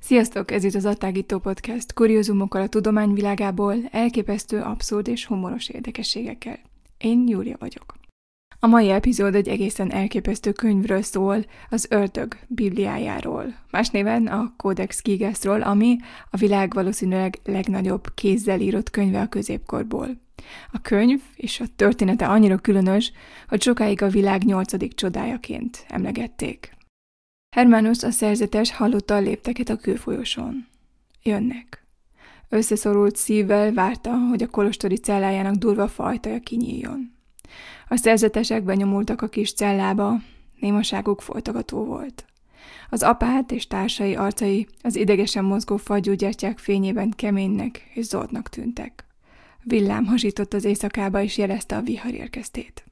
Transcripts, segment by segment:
Sziasztok, ez itt az Attágító Podcast, kuriózumokkal a tudomány világából, elképesztő, abszurd és humoros érdekességekkel. Én Júlia vagyok. A mai epizód egy egészen elképesztő könyvről szól, az Ördög Bibliájáról, más néven a Codex Gigasról, ami a világ valószínűleg legnagyobb kézzel írott könyve a középkorból. A könyv és a története annyira különös, hogy sokáig a világ 8. csodájaként emlegették. Hermanus, a szerzetes hallotta a lépteket a kőfolyosón. Jönnek. Összeszorult szívvel várta, hogy a kolostori cellájának durva fajtaja kinyíljon. A szerzetesek benyomultak a kis cellába, némaságuk folytogató volt. Az apát és társai arcai az idegesen mozgó fagyúgyertyák fényében keménynek és zordnak tűntek. Villám hasított az éjszakába és jelezte a vihar érkeztét.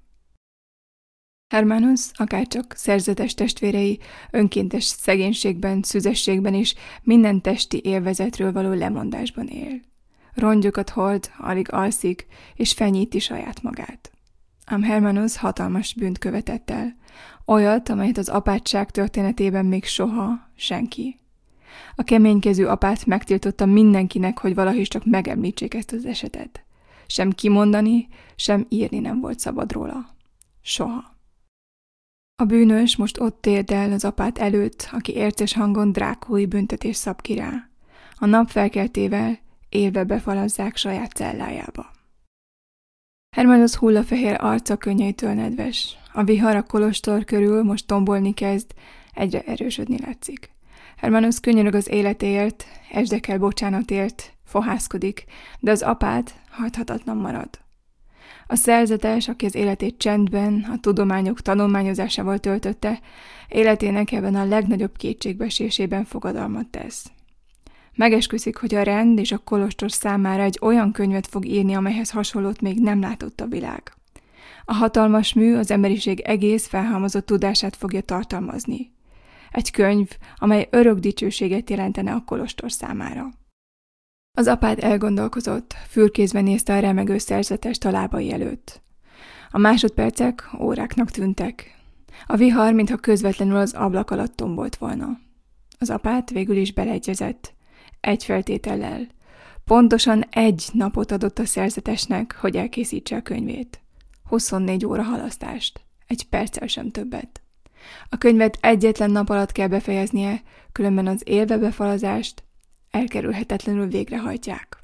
Hermanus, akárcsak szerzetes testvérei, önkéntes szegénységben, szüzességben és minden testi élvezetről való lemondásban él. Rongyokat hord, alig alszik, és fenyíti saját magát. Ám Hermanus hatalmas bűnt követett el, olyat, amelyet az apátság történetében még soha senki. A keménykezű apát megtiltotta mindenkinek, hogy valahogy csak megemlítsék ezt az esetet. Sem kimondani, sem írni nem volt szabad róla. Soha. A bűnös most ott térdel az apát előtt, aki érces hangon drákói büntetés szab ki rá. A nap felkeltével élve befalazzák saját cellájába. Hermanus hullafehér arca könnyeitől nedves. A vihar a kolostor körül most tombolni kezd, egyre erősödni látszik. Hermanus könyörög az életéért, esdekel bocsánatért, fohászkodik, de az apát hajthatatlan marad. A szerzetes, aki az életét csendben, a tudományok tanulmányozásával töltötte, életének ebben a legnagyobb kétségbeesésében fogadalmat tesz. Megesküszik, hogy a rend és a kolostor számára egy olyan könyvet fog írni, amelyhez hasonlót még nem látott a világ. A hatalmas mű az emberiség egész felhalmozott tudását fogja tartalmazni. Egy könyv, amely örök dicsőséget jelentene a kolostor számára. Az apád elgondolkozott, fürkészve nézte a remegő szerzetest a lábai előtt. A másodpercek óráknak tűntek. A vihar, mintha közvetlenül az ablak alatt tombolt volna. Az apát végül is beleegyezett. Egy feltétellel. Pontosan 1 napot adott a szerzetesnek, hogy elkészítse a könyvét. 24 óra halasztást. 1 perccel sem többet. A könyvet egyetlen nap alatt kell befejeznie, különben az élve befalazást elkerülhetetlenül végrehajtják.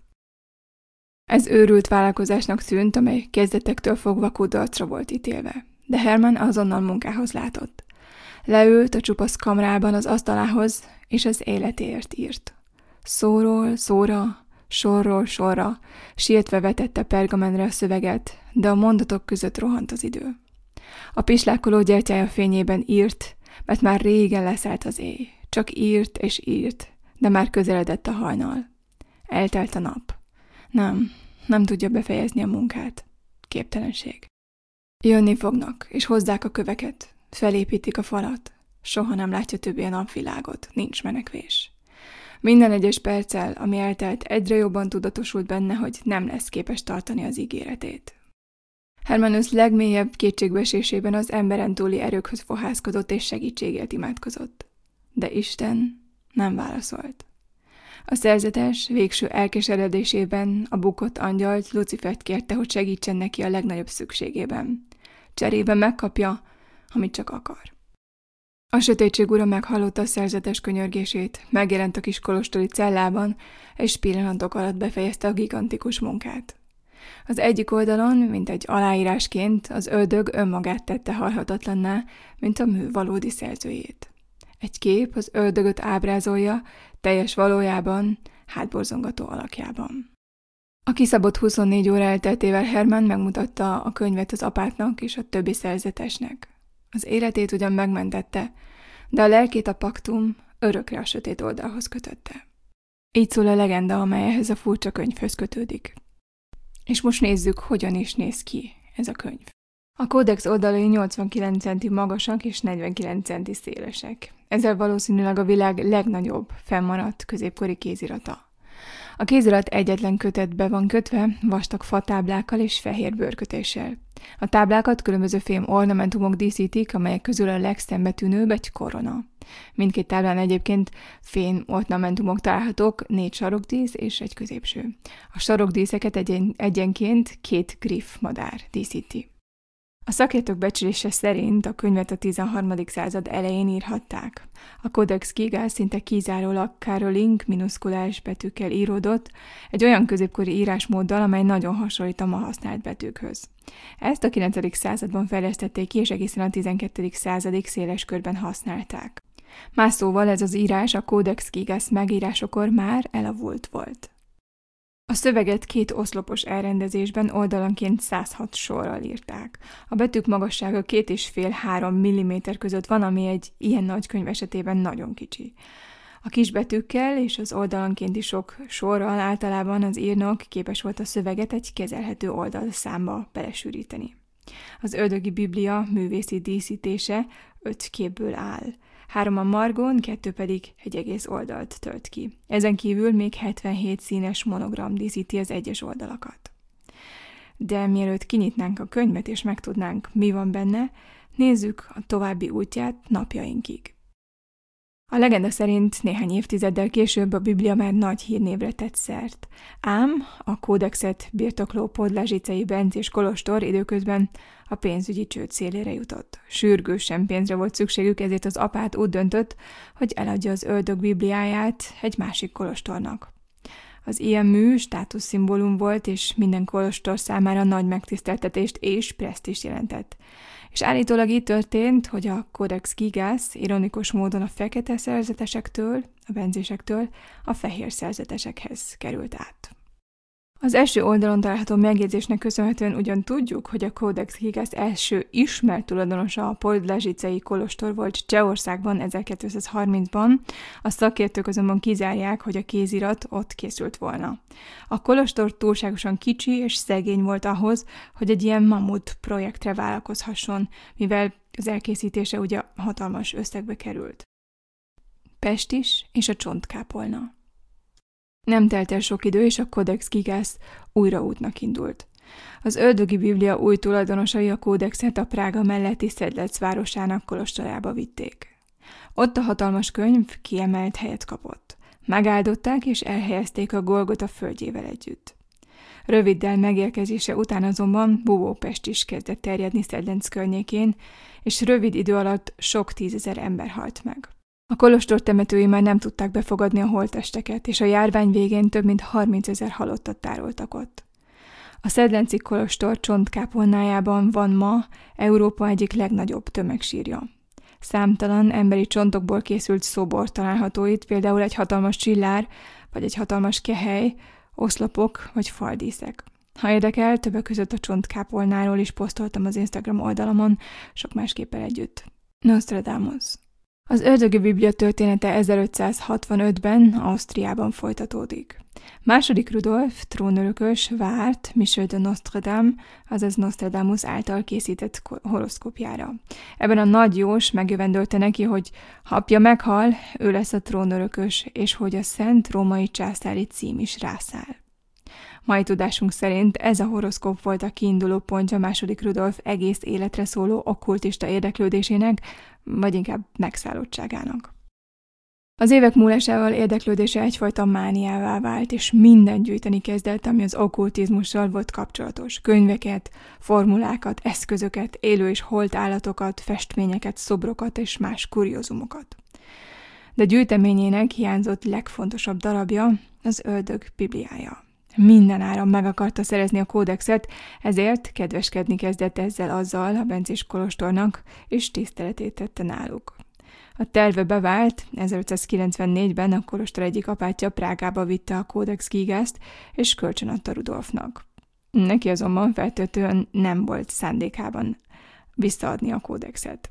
Ez őrült vállalkozásnak tűnt, amely kezdetektől fogva kudarcra volt ítélve, de Herman azonnal munkához látott. Leült a csupasz kamrában az asztalához, és az életéért írt. Szóról szóra, sorról sorra, sietve vetette pergamentre a szöveget, de a mondatok között rohant az idő. A pislákoló gyertyája fényében írt, mert már régen leszállt az éj. Csak írt és írt, de már közeledett a hajnal. Eltelt a nap. Nem tudja befejezni a munkát. Képtelenség. Jönni fognak, és hozzák a köveket. Felépítik a falat. Soha nem látja többé a napvilágot. Nincs menekvés. Minden egyes perccel, ami eltelt, egyre jobban tudatosult benne, hogy nem lesz képes tartani az ígéretét. Hermanus legmélyebb kétségbeesésében az emberen túli erőkhöz fohászkodott és segítségért imádkozott. De Isten nem válaszolt. A szerzetes végső elkeseredésében a bukott angyalt, Lucifert kérte, hogy segítsen neki a legnagyobb szükségében. Cserébe megkapja, amit csak akar. A sötétség ura meghallotta a szerzetes könyörgését, megjelent a kis kolostori cellában, és pillanatok alatt befejezte a gigantikus munkát. Az egyik oldalon, mint egy aláírásként, az ördög önmagát tette halhatatlanná, mint a mű valódi szerzőjét. Egy kép az ördögöt ábrázolja, teljes valójában, hátborzongató alakjában. A kiszabott 24 óra elteltével Herman megmutatta a könyvet az apátnak és a többi szerzetesnek. Az életét ugyan megmentette, de a lelkét a paktum örökre a sötét oldalhoz kötötte. Így szól a legenda, amely ehhez a furcsa könyvhöz kötődik. És most nézzük, hogyan is néz ki ez a könyv. A kódex oldalai 89 centi magasak és 49 centi szélesek. Ezzel valószínűleg a világ legnagyobb fennmaradt középkori kézirata. A kézirat egyetlen kötetbe van kötve, vastag fatáblákkal és fehér bőrkötéssel. A táblákat különböző fém ornamentumok díszítik, amelyek közül a legszembetűnőbb egy korona. Mindkét táblán egyébként fém ornamentumok találhatók, 4 sarokdísz és egy középső. A sarokdíszeket egyenként 2 griff madár díszíti. A szakértők becslése szerint a könyvet a 13. század elején írhatták. A Codex Gigas szinte kizárólag Karolink minuszkulás betűkkel íródott, egy olyan középkori írásmóddal, amely nagyon hasonlít a ma használt betűkhöz. Ezt a 9. században fejlesztették ki, és egészen a 12. századig széles körben használták. Más szóval ez az írás a Codex Gigas megírásakor már elavult volt. A szöveget 2 oszlopos elrendezésben oldalanként 106 sorral írták. A betűk magassága 2,5-3 mm között van, ami egy ilyen nagy könyv esetében nagyon kicsi. A kis betűkkel és az oldalankénti sok sorral általában az írnok képes volt a szöveget egy kezelhető oldalszámba belesűríteni. Az ördögi Biblia művészi díszítése 5 képből áll. 3 a margón, 2 pedig egy egész oldalt tölt ki. Ezen kívül még 77 színes monogram díszíti az egyes oldalakat. De mielőtt kinyitnánk a könyvet és megtudnánk, mi van benne, nézzük a további útját napjainkig. A legenda szerint néhány évtizeddel később a Biblia már nagy hírnévre tett szert. Ám a kódexet birtokló podlázsicei bencés kolostor időközben a pénzügyi csőd szélére jutott. Sürgősen pénzre volt szükségük, ezért az apát úgy döntött, hogy eladja az ördög Bibliáját egy másik kolostornak. Az ilyen mű státuszszimbólum volt, és minden kolostor számára nagy megtiszteltetést és presztízst jelentett. És állítólag így történt, hogy a Codex Gigas ironikus módon a fekete szerzetesektől, a bencésektől a fehér szerzetesekhez került át. Az első oldalon található megjegyzésnek köszönhetően ugyan tudjuk, hogy a Codex Gigas első ismert tulajdonosa a podlázsicei kolostor volt Csehországban 1230-ban, a szakértők azonban kizárják, hogy a kézirat ott készült volna. A kolostor túlságosan kicsi és szegény volt ahhoz, hogy egy ilyen mamut projektre vállalkozhasson, mivel az elkészítése ugye hatalmas összegbe került. Pestis és a csontkápolna. Nem telt el sok idő, és a Codex Gigas újra útnak indult. Az ördögi Biblia új tulajdonosai a kódexet a Prága melletti Szedlec városának kolostorába vitték. Ott a hatalmas könyv kiemelt helyet kapott. Megáldották és elhelyezték a Golgota földjével együtt. Röviddel megérkezése után azonban bubópest is kezdett terjedni Szedlec környékén, és rövid idő alatt sok 10 000 ember halt meg. A kolostor temetői már nem tudták befogadni a holttesteket, és a járvány végén több mint 30 000 halottat tároltak ott. A szedlenci kolostor csontkápolnájában van ma Európa egyik legnagyobb tömegsírja. Számtalan emberi csontokból készült szobor található itt, például egy hatalmas csillár, vagy egy hatalmas kehely, oszlopok vagy faldíszek. Ha érdekel, többek között a csontkápolnáról is posztoltam az Instagram oldalamon, sok más képpel együtt. Nostradamus. Az ördögi Biblia története 1565-ben Ausztriában folytatódik. II. Rudolf, trónörökös várt Michel de Nostradam, azaz Nostradamus által készített horoszkópjára. Ebben a nagy jós megjövendölte neki, hogy ha apja meghal, ő lesz a trónörökös, és hogy a szent római császári cím is rászáll. Mai tudásunk szerint ez a horoszkóp volt a kiinduló pontja II. Rudolf egész életre szóló okkultista érdeklődésének, vagy inkább megszállottságának. Az évek múlásával érdeklődése egyfajta mániává vált, és mindent gyűjteni kezdett, ami az okkultizmussal volt kapcsolatos. Könyveket, formulákat, eszközöket, élő és holt állatokat, festményeket, szobrokat és más kuriózumokat. De gyűjteményének hiányzott legfontosabb darabja az ördög Bibliája. Minden áron meg akarta szerezni a kódexet, ezért kedveskedni kezdett ezzel-azzal a bencés kolostornak, és tiszteletét tette náluk. A terve bevált, 1594-ben a kolostor egyik apátja Prágába vitte a Codex Gigast, és kölcsönadta Rudolfnak. Neki azonban feltétlenül nem volt szándékában visszaadni a kódexet.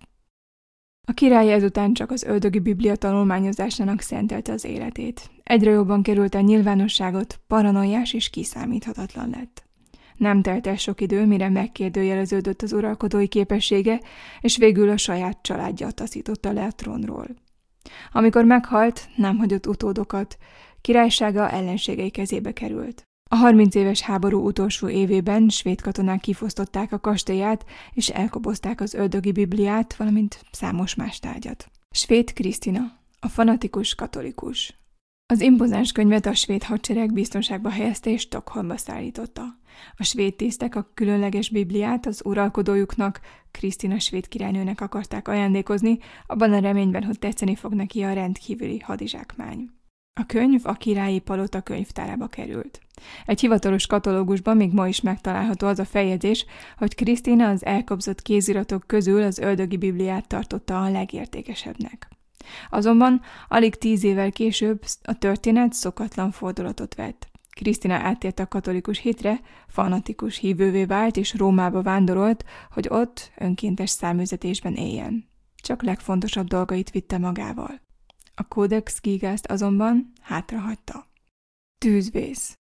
A király ezután csak az ördögi Biblia tanulmányozásának szentelte az életét. Egyre jobban került el nyilvánosságot, paranoiás és kiszámíthatatlan lett. Nem telt el sok idő, mire megkérdőjeleződött az uralkodói képessége, és végül a saját családja taszította le a trónról. Amikor meghalt, nem hagyott utódokat, királysága ellenségei kezébe került. A 30 éves háború utolsó évében svéd katonák kifosztották a kastélyát, és elkobozták az ördögi Bibliát, valamint számos más tárgyat. Svéd Krisztina, a fanatikus katolikus. Az impozáns könyvet a svéd hadsereg biztonságba helyezte és Stockholmba szállította. A svéd tisztek a különleges Bibliát az uralkodójuknak, Krisztina svéd királynőnek akarták ajándékozni, abban a reményben, hogy tetszeni fog neki a rendkívüli hadizsákmány. A könyv a királyi palota könyvtárába került. Egy hivatalos katalógusban még ma is megtalálható az a feljegyzés, hogy Krisztina az elkobzott kéziratok közül az ördögi Bibliát tartotta a legértékesebbnek. Azonban alig 10 évvel később a történet szokatlan fordulatot vett. Krisztina áttért a katolikus hitre, fanatikus hívővé vált és Rómába vándorolt, hogy ott önkéntes száműzetésben éljen. Csak legfontosabb dolgait vitte magával. A Codex Gigást azonban hátrahagyta. Tűzvész.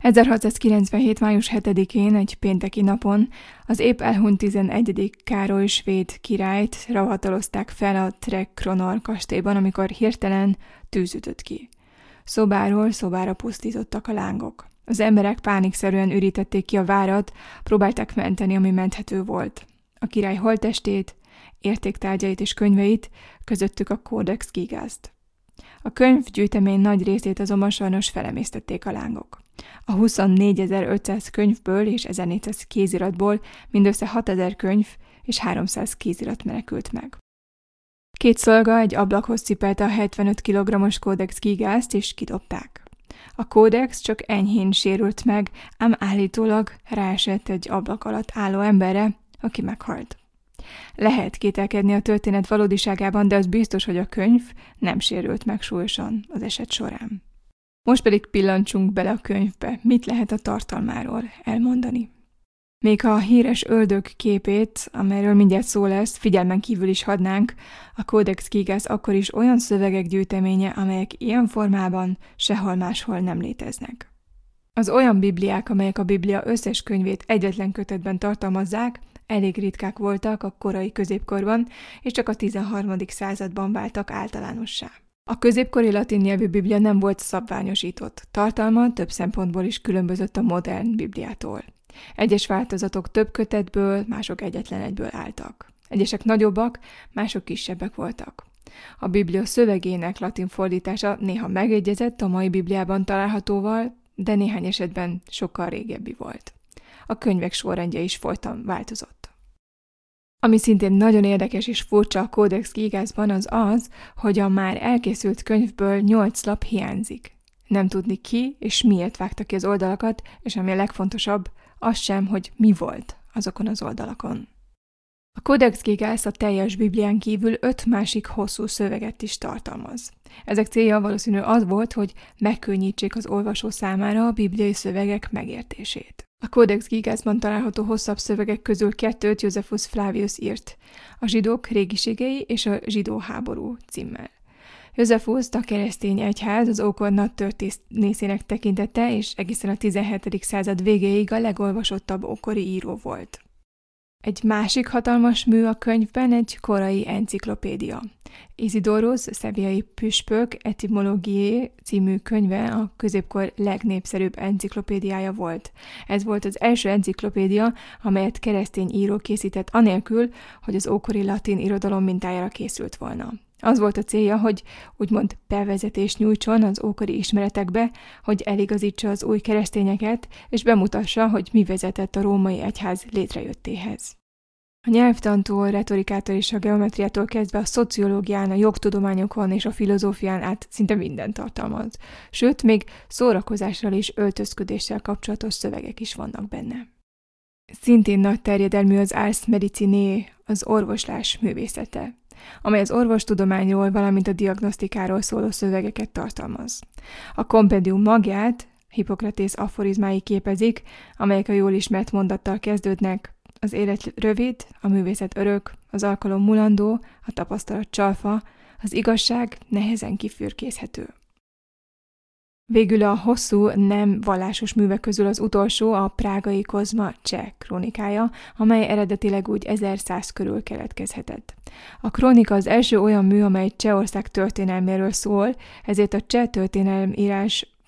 1697. május 7-én, egy pénteki napon az épp elhunyt 11. Károly svéd királyt rahatalozták fel a Trekronor kastélyban, amikor hirtelen tűz ütött ki. Szobáról szobára pusztítottak a lángok. Az emberek pánikszerűen ürítették ki a várat, próbálták menteni, ami menthető volt. A király holttestét, értéktárgyait és könyveit, közöttük a Codex Gigást. A könyvgyűjtemény nagy részét azonban sajnos felemésztették a lángok. A 24.500 könyvből és 1400 kéziratból mindössze 6000 könyv és 300 kézirat menekült meg. 2 szolga egy ablakhoz cipelte a 75 kg-os Codex Gigást és kidobták. A kódex csak enyhén sérült meg, ám állítólag ráesett egy ablak alatt álló emberre, aki meghalt. Lehet kételkedni a történet valódiságában, de az biztos, hogy a könyv nem sérült meg súlyosan az eset során. Most pedig pillancsunk bele a könyvbe, mit lehet a tartalmáról elmondani. Még ha a híres ördög képét, amelyről mindjárt szó lesz, figyelmen kívül is hadnánk, a Codex Gigas akkor is olyan szövegek gyűjteménye, amelyek ilyen formában sehol máshol nem léteznek. Az olyan bibliák, amelyek a Biblia összes könyvét egyetlen kötetben tartalmazzák, elég ritkák voltak a korai középkorban, és csak a 13. században váltak általánossá. A középkori latin nyelvű Biblia nem volt szabványosított, tartalma több szempontból is különbözött a modern Bibliától. Egyes változatok több kötetből, mások egyetlen egyből álltak. Egyesek nagyobbak, mások kisebbek voltak. A Biblia szövegének latin fordítása néha megegyezett a mai Bibliában találhatóval, de néhány esetben sokkal régebbi volt. A könyvek sorrendje is folyton változott. Ami szintén nagyon érdekes és furcsa a Codex Gigasban az, hogy a már elkészült könyvből 8 lap hiányzik. Nem tudni ki és miért vágta ki az oldalakat, és ami a legfontosabb, az sem, hogy mi volt azokon az oldalakon. A Codex Gigas a teljes Biblián kívül 5 másik hosszú szöveget is tartalmaz. Ezek célja valószínű az volt, hogy megkönnyítsék az olvasó számára a bibliai szövegek megértését. A Codex Gigasban található hosszabb szövegek közül 2-t Josephus Flavius írt, a zsidók régiségei és a zsidó háború címmel. Josephust a keresztény egyház az ókor nagy történészének tekintette, és egészen a 17. század végéig a legolvasottabb ókori író volt. Egy másik hatalmas mű a könyvben egy korai enciklopédia. Isidorus Szeviai püspök Etymologiae című könyve a középkor legnépszerűbb enciklopédiája volt. Ez volt az első enciklopédia, amelyet keresztény író készített anélkül, hogy az ókori latin irodalom mintájára készült volna. Az volt a célja, hogy úgymond bevezetést nyújtson az ókori ismeretekbe, hogy eligazítsa az új keresztényeket, és bemutassa, hogy mi vezetett a római egyház létrejöttéhez. A nyelvtantól, retorikától és a geometriától kezdve a szociológián, a jogtudományokon és a filozófián át szinte mindent tartalmaz. Sőt, még szórakozással és öltözködéssel kapcsolatos szövegek is vannak benne. Szintén nagy terjedelmű az Ars Medicinae, az orvoslás művészete, amely az orvostudományról, valamint a diagnosztikáról szóló szövegeket tartalmaz. A kompendium magját Hippokratész aforizmái képezik, amelyek a jól ismert mondattal kezdődnek: az élet rövid, a művészet örök, az alkalom mulandó, a tapasztalat csalfa, az igazság nehezen kifürkészhető. Végül a hosszú, nem vallásos művek közül az utolsó a prágai Kozma cseh krónikája, amely eredetileg úgy 1100 körül keletkezhetett. A krónika az első olyan mű, amely Csehország történelméről szól, ezért a cseh történelemírás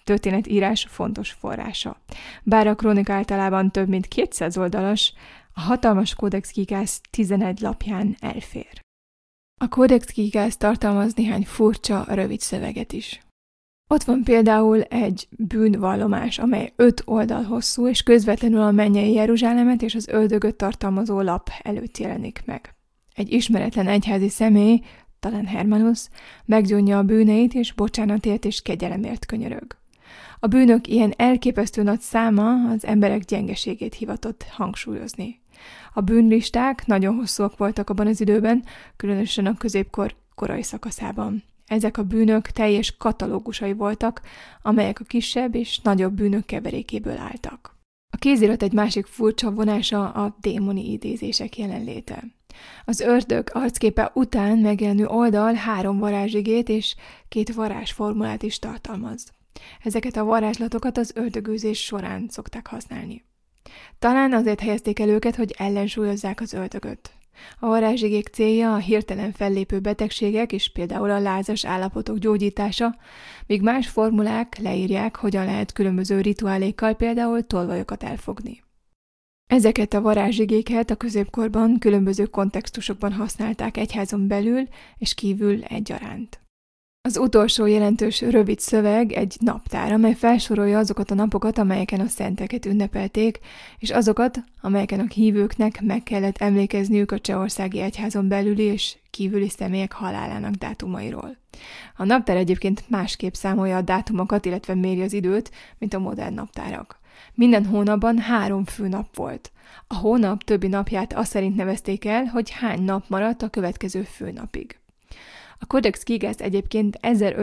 történetírás fontos forrása. Bár a krónika általában több mint 200 oldalas, a hatalmas Codex Gigas 11 lapján elfér. A Codex Gigas tartalmaz néhány furcsa, rövid szöveget is. Ott van például egy bűnvallomás, amely 5 oldal hosszú, és közvetlenül a mennyei Jeruzsálemet és az ördögöt tartalmazó lap előtt jelenik meg. Egy ismeretlen egyházi személy, talán Hermanus, meggyónja a bűneit, és bocsánatért és kegyelemért könyörög. A bűnök ilyen elképesztő nagy száma az emberek gyengeségét hivatott hangsúlyozni. A bűnlisták nagyon hosszúak voltak abban az időben, különösen a középkor korai szakaszában. Ezek a bűnök teljes katalógusai voltak, amelyek a kisebb és nagyobb bűnök keverékéből álltak. A kézirat egy másik furcsa vonása a démoni idézések jelenléte. Az ördög arcképe után megjelenő oldal 3 varázsigét és 2 varázsformulát is tartalmaz. Ezeket a varázslatokat az ördögűzés során szokták használni. Talán azért helyezték el őket, hogy ellensúlyozzák az ördögöt. A varázsigék célja a hirtelen fellépő betegségek és például a lázas állapotok gyógyítása, míg más formulák leírják, hogyan lehet különböző rituálékkal például tolvajokat elfogni. Ezeket a varázsigéket a középkorban különböző kontextusokban használták egyházon belül és kívül egyaránt. Az utolsó jelentős rövid szöveg egy naptár, amely felsorolja azokat a napokat, amelyeken a szenteket ünnepelték, és azokat, amelyeken a hívőknek meg kellett emlékezniük a csehországi egyházon belüli és kívüli személyek halálának dátumairól. A naptár egyébként másképp számolja a dátumokat, illetve méri az időt, mint a modern naptárak. Minden hónapban 3 főnap volt. A hónap többi napját azt szerint nevezték el, hogy hány nap maradt a következő főnapig. A Codex Gigas egyébként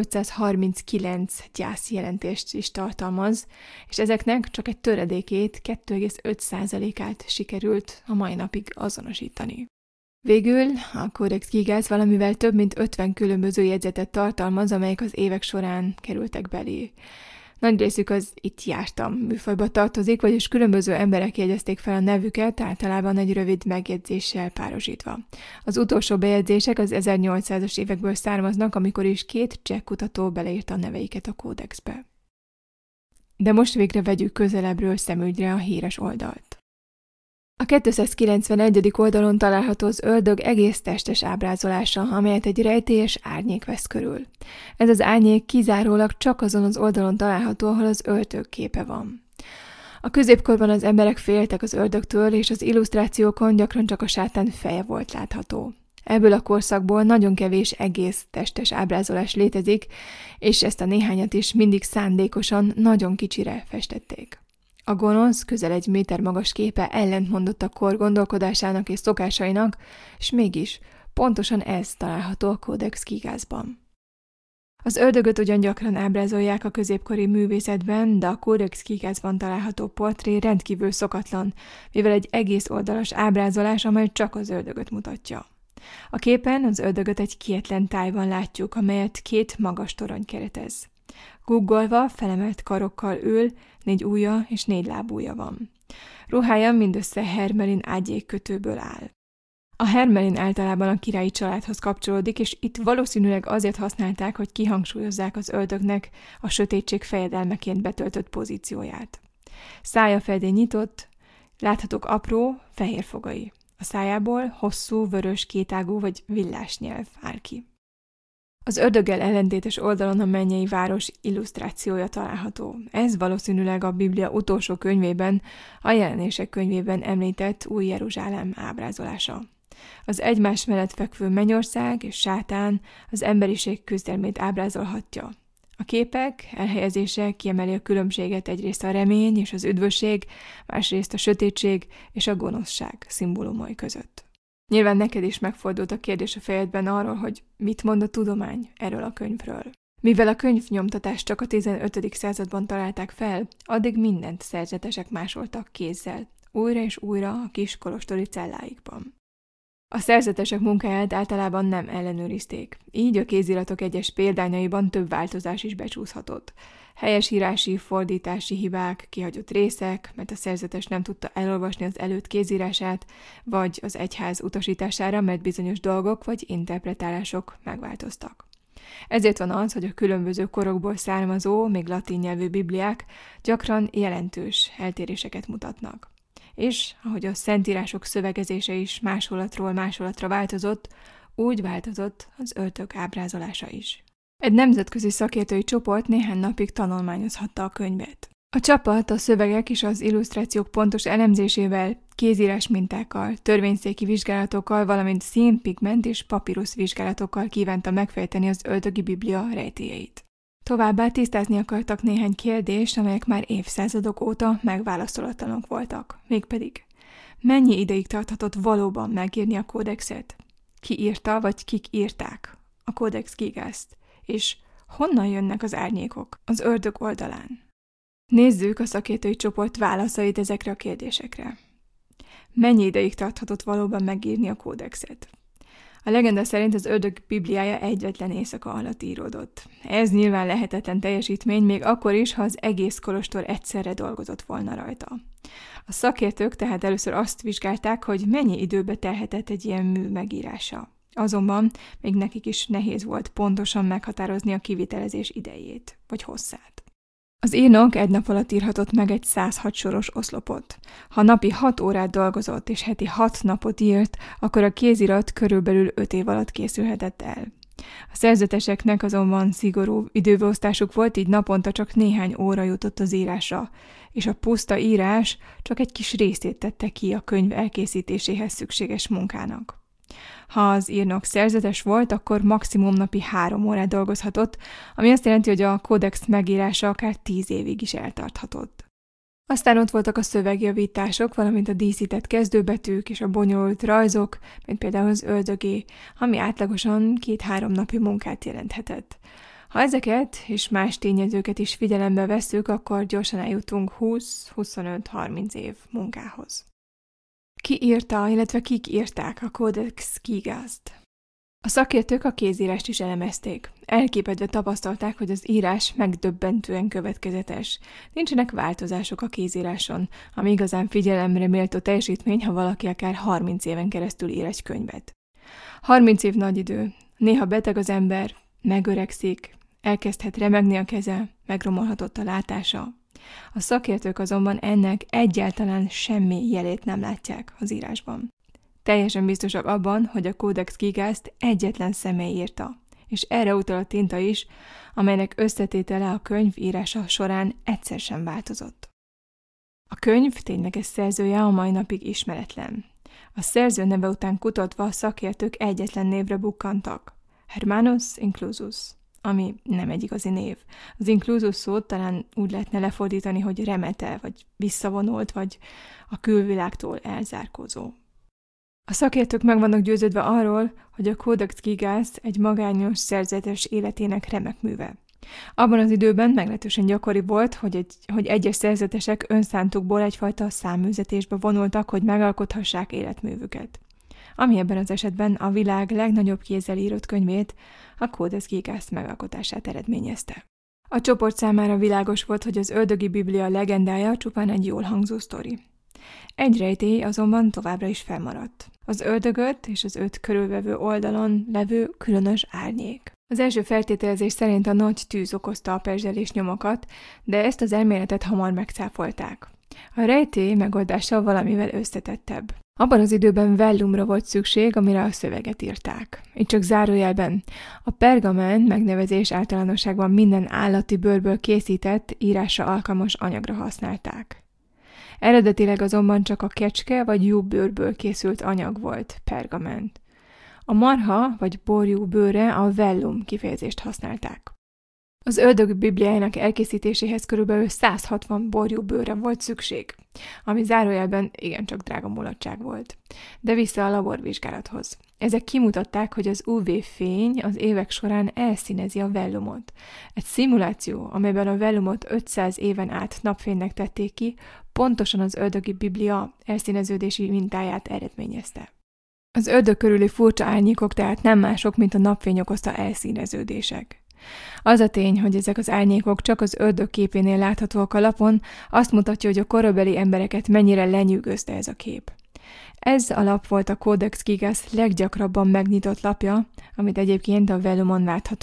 1539 gyászjelentést is tartalmaz, és ezeknek csak egy töredékét, 2,5%-át sikerült a mai napig azonosítani. Végül a Codex Gigas valamivel több mint 50 különböző jegyzetet tartalmaz, amelyek az évek során kerültek belé. Nagy részük az itt jártam műfajba tartozik, vagyis különböző emberek jegyezték fel a nevüket, általában egy rövid megjegyzéssel párosítva. Az utolsó bejegyzések az 1800-as évekből származnak, amikor is 2 cseh kutató beleírta a neveiket a kódexbe. De most végre vegyük közelebbről szemügyre a híres oldalt. A 291. oldalon található az ördög egész testes ábrázolása, amelyet egy rejtélyes árnyék vesz körül. Ez az árnyék kizárólag csak azon az oldalon található, ahol az ördög képe van. A középkorban az emberek féltek az ördögtől, és az illusztrációkon gyakran csak a sátán feje volt látható. Ebből a korszakból nagyon kevés egész testes ábrázolás létezik, és ezt a néhányat is mindig szándékosan nagyon kicsire festették. A gonosz, közel 1 méter magas képe ellentmondott a kor gondolkodásának és szokásainak, és mégis pontosan ez található a Codex Gigasban. Az ördögöt ugyan gyakran ábrázolják a középkori művészetben, de a Codex Gigasban található portré rendkívül szokatlan, mivel egy egész oldalas ábrázolás, amely csak az ördögöt mutatja. A képen az ördögöt egy kietlen tájban látjuk, amelyet 2 magas torony keretez. Guggolva, felemelt karokkal ül, 4 ujja és 4 lábúja van. Ruhája mindössze hermelin ágyékkötőből áll. A hermelin általában a királyi családhoz kapcsolódik, és itt valószínűleg azért használták, hogy kihangsúlyozzák az ördögnek a sötétség fejedelmeként betöltött pozícióját. Szája feldén nyitott, láthatók apró, fehér fogai. A szájából hosszú, vörös, kétágú vagy villás nyelv áll ki. Az ördöggel ellentétes oldalon a mennyei város illusztrációja található. Ez valószínűleg a Biblia utolsó könyvében, a Jelenések könyvében említett Új Jeruzsálem ábrázolása. Az egymás mellett fekvő mennyország és sátán az emberiség küzdelmét ábrázolhatja. A képek elhelyezése kiemeli a különbséget egyrészt a remény és az üdvösség, másrészt a sötétség és a gonoszság szimbólumai között. Nyilván neked is megfordult a kérdés a fejedben arról, hogy mit mond a tudomány erről a könyvről. Mivel a könyvnyomtatást csak a 15. században találták fel, addig mindent szerzetesek másoltak kézzel, újra és újra a kis kolostori celláikban. A szerzetesek munkáját általában nem ellenőrizték, így a kéziratok egyes példányaiban több változás is becsúszhatott. Helyesírási, fordítási hibák, kihagyott részek, mert a szerzetes nem tudta elolvasni az előtt kézírását, vagy az egyház utasítására, mert bizonyos dolgok vagy interpretálások megváltoztak. Ezért van az, hogy a különböző korokból származó, még latin nyelvű bibliák gyakran jelentős eltéréseket mutatnak. És ahogy a szentírások szövegezése is másolatról másolatra változott, úgy változott az ördög ábrázolása is. Egy nemzetközi szakértői csoport néhány napig tanulmányozhatta a könyvet. A csapat a szövegek és az illusztrációk pontos elemzésével, kézírás mintákkal, törvényszéki vizsgálatokkal, valamint színpigment és papírusz vizsgálatokkal kívánta megfejteni az ördögi biblia rejtélyeit. Továbbá tisztázni akartak néhány kérdést, amelyek már évszázadok óta megválaszolatlanok voltak. Mégpedig, mennyi ideig tarthatott valóban megírni a kódexet? Ki írta, vagy kik írták a Codex Gigást? És honnan jönnek az árnyékok az ördög oldalán? Nézzük a szakértői csoport válaszait ezekre a kérdésekre. Mennyi ideig tarthatott valóban megírni a kódexet? A legenda szerint az ördög bibliája egyetlen éjszaka alatt íródott. Ez nyilván lehetetlen teljesítmény, még akkor is, ha az egész kolostor egyszerre dolgozott volna rajta. A szakértők tehát először azt vizsgálták, hogy mennyi időbe telhetett egy ilyen mű megírása. Azonban még nekik is nehéz volt pontosan meghatározni a kivitelezés idejét, vagy hosszát. Az írnok egy nap alatt írhatott meg egy 106 soros oszlopot. Ha napi 6 órát dolgozott és heti 6 napot írt, akkor a kézirat körülbelül 5 év alatt készülhetett el. A szerzeteseknek azonban szigorú időbeosztásuk volt, így naponta csak néhány óra jutott az írásra, és a puszta írás csak egy kis részét tette ki a könyv elkészítéséhez szükséges munkának. Ha az írnok szerzetes volt, akkor maximum napi 3 órát dolgozhatott, ami azt jelenti, hogy a kódex megírása akár 10 évig is eltarthatott. Aztán ott voltak a szövegjavítások, valamint a díszített kezdőbetűk és a bonyolult rajzok, mint például az ördögé, ami átlagosan 2-3 napi munkát jelenthetett. Ha ezeket és más tényezőket is figyelembe vesszük, akkor gyorsan eljutunk 20-25-30 év munkához. Ki írta, illetve kik írták a Codex Gigást? A szakértők a kézírást is elemezték. Elképedve tapasztalták, hogy az írás megdöbbentően következetes. Nincsenek változások a kézíráson, ami igazán figyelemre méltó teljesítmény, ha valaki akár 30 éven keresztül ír egy könyvet. 30 év nagy idő. Néha beteg az ember, megöregszik, elkezdhet remegni a keze, megromolhatott a látása. A szakértők azonban ennek egyáltalán semmi jelét nem látják az írásban. Teljesen biztosak abban, hogy a Codex Gigást egyetlen személy írta, és erre utal a tinta is, amelynek összetétele a könyv írása során egyszer sem változott. A könyv tényleges szerzője a mai napig ismeretlen. A szerző neve után kutatva a szakértők egyetlen névre bukkantak: Hermanus Inclusus, ami nem egy igazi név. Az inclusus szót talán úgy lehetne lefordítani, hogy remete, vagy visszavonult, vagy a külvilágtól elzárkózó. A szakértők meg vannak győződve arról, hogy a Codex Gigást egy magányos szerzetes életének remek műve. Abban az időben meglehetősen gyakori volt, hogy egyes szerzetesek önszántukból egyfajta száműzetésbe vonultak, hogy megalkothassák életművüket. Ami ebben az esetben a világ legnagyobb kézzel írott könyvét, a Codex Gigást megalkotását eredményezte. A csoport számára világos volt, hogy az ördögi biblia legendája csupán egy jól hangzó sztori. Egy rejtély azonban továbbra is felmaradt. Az ördögöt és az 5 körülvevő oldalon levő különös árnyék. Az első feltételezés szerint a nagy tűz okozta a perzselés nyomokat, de ezt az elméletet hamar megcáfolták. A rejtély megoldása valamivel összetettebb. Abban az időben vellumra volt szükség, amire a szöveget írták. Itt csak zárójelben. A pergamen megnevezés általánosságban minden állati bőrből készített, írásra alkalmas anyagra használták. Eredetileg azonban csak a kecske vagy juh bőrből készült anyag volt, pergament. A marha vagy borjú bőrre a vellum kifejezést használták. Az ördög bibliájának elkészítéséhez körülbelül 160 borjú bőrre volt szükség, ami zárójelben igencsak drága mulatság volt. De vissza a laborvizsgálathoz. Ezek kimutatták, hogy az UV-fény az évek során elszínezi a vellumot. Egy szimuláció, amelyben a vellumot 500 éven át napfénynek tették ki, pontosan az ördögi biblia elszíneződési mintáját eredményezte. Az ördög körüli furcsa árnyékok tehát nem mások, mint a napfény okozta elszíneződések. Az a tény, hogy ezek az árnyékok csak az ördög képénél láthatóak a lapon, azt mutatja, hogy a korabeli embereket mennyire lenyűgözte ez a kép. Ez a lap volt a Codex Gigást leggyakrabban megnyitott lapja, amit egyébként a vellumon látható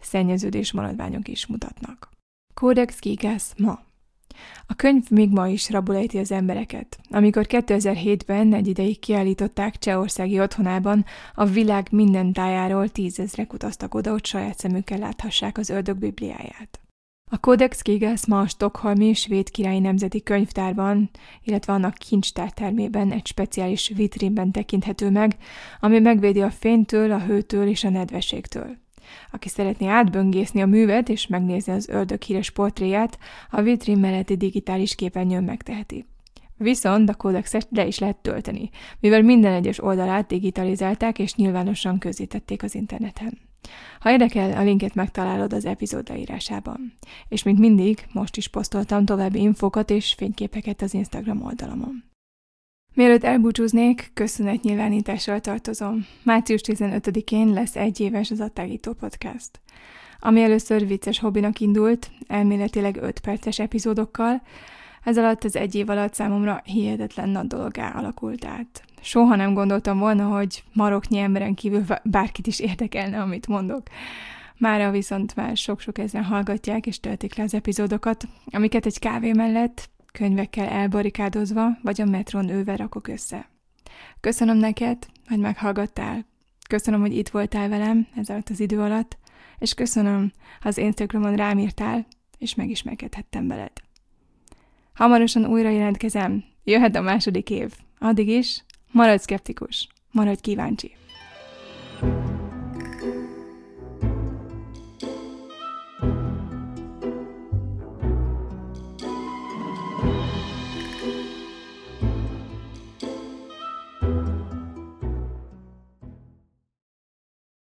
szennyeződés maradványok is mutatnak. Codex Gigas ma. A könyv még ma is rabul ejti az embereket. Amikor 2007-ben egy ideig kiállították csehországi otthonában, a világ minden tájáról 10 000-ek utaztak oda, hogy saját szemükkel láthassák az ördög bibliáját. A Codex Gigas ma a Stockholmi Svéd Királyi Nemzeti Könyvtárban, illetve annak kincstártermében egy speciális vitrínben tekinthető meg, ami megvédi a fénytől, a hőtől és a nedvességtől. Aki szeretné átböngészni a művet és megnézni az ördög híres portréját, a vitrín melletti digitális képernyőn megteheti. Viszont a kódexet le is lehet tölteni, mivel minden egyes oldalát digitalizálták és nyilvánosan közzétették az interneten. Ha érdekel, a linket megtalálod az epizód leírásában. És mint mindig, most is posztoltam további infókat és fényképeket az Instagram oldalamon. Mielőtt elbúcsúznék, köszönetnyilvánítással tartozom. Március 15-én lesz 1 éves az Attágító Podcast. Ami először vicces hobbinak indult, elméletileg 5 perces epizódokkal, ez alatt az 1 év alatt számomra hihetetlen nagy dologgá alakult át. Soha nem gondoltam volna, hogy maroknyi emberen kívül bárkit is érdekelne, amit mondok. Mára viszont már sok-sok ezren hallgatják és töltik le az epizódokat, amiket egy kávé mellett, könyvekkel elbarikádozva, vagy a metrón ülve rakok össze. Köszönöm neked, hogy meghallgattál. Köszönöm, hogy itt voltál velem ez alatt az idő alatt, és köszönöm, ha az Instagramon rám írtál, és megismerkedhettem veled. Hamarosan újra jelentkezem, jöhet a 2. év. Addig is, maradj szkeptikus, maradj kíváncsi.